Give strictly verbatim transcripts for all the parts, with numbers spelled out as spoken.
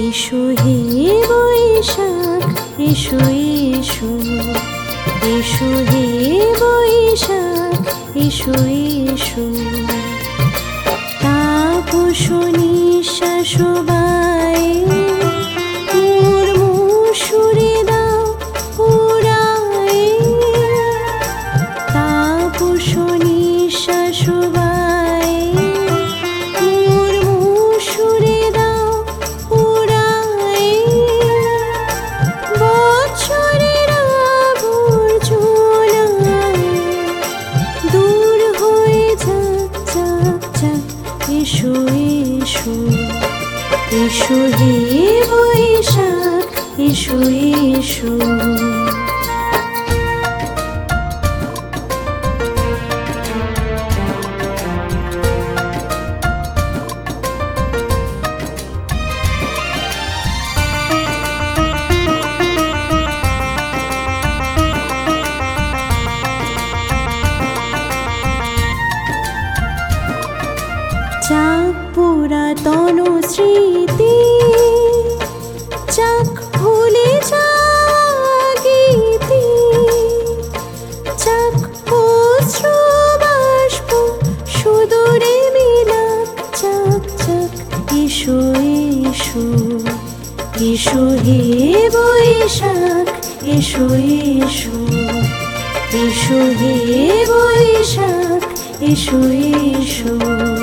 এসো হে বৈশাখ এসো এসো, এসো হে বৈশাখ এসো এসো। তাপস নিঃশ্বাস বায়ে মোর মুষুরে দাও উড়ায়ে। তাপস নিঃশ্বাস বায়ে মোর মুষুরে দাও উড়ায়ে। বৎসরের আবর্জনা দূর হয়ে যাক যাক যাক। এসো এসো, এসো হে বৈশাখ এসো এসো। যাক পুরাতন স্মৃতি, যাক ভুলে যাওয়া গীতি, যাক অশ্রু বাষ্প সুদূরে মিলাক যাক যাক। এসো এসো, এসো হে বৈশাখ এসো এসো, এসো হে বৈশাখ এসো এসো।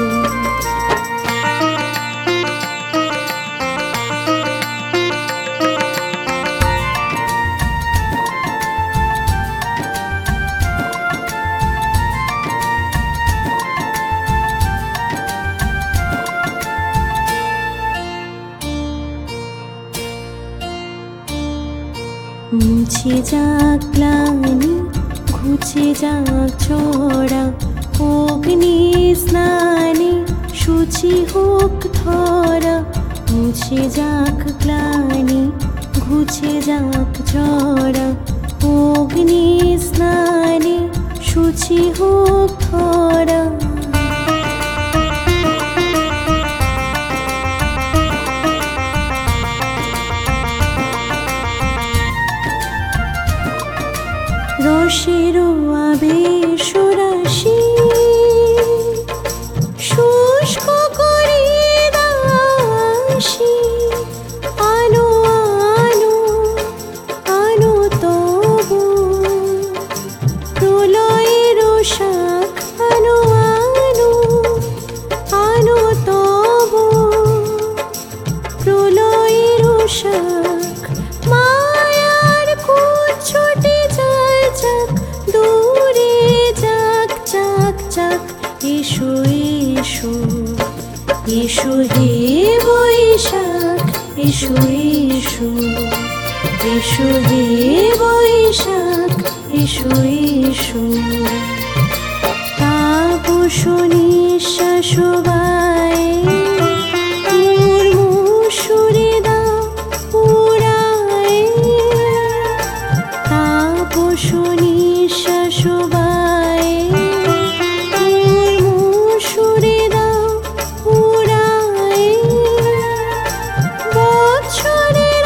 মুছে যাক গ্লানি ঘুচে যাক ছড়া, অগ্নি স্নানে সূচি হোক ধরা। মুছে যাক গ্লানি ঘুচে যাক ছড়া, অগ্নি স্নানে সূচি হোক ধরা। রসের আবেশ রাশি শুষ্ক করে দাসী। আনো আনো আনো তবু প্রলয়ের শাখ। আনো আনো আনো তবু প্রলয়ের শাখ। মায়ার কুচ্ছটে যায় যাক দূরে যাক যাক যাক। এসো এসো, এসো হে বৈশাখ এসো এসো, এসো হে বৈশাখ এসো এসো। তাপস নিঃশ্বাস বায়ে মোর মুষুরে দাও উড়ায়ে। তাপস নিঃশ্বাস বায়ে মোর মুষুরে দাও উড়ায়ে। বৎসরের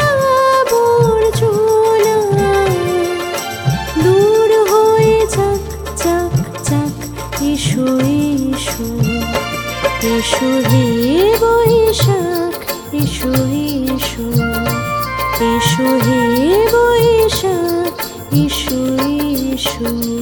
আবর্জনা দূর হয়ে যাক যাক যাক। এসো এসো, এসো হে বৈশাখ এসো এসো, এসো হে বৈশাখ এসো এসো।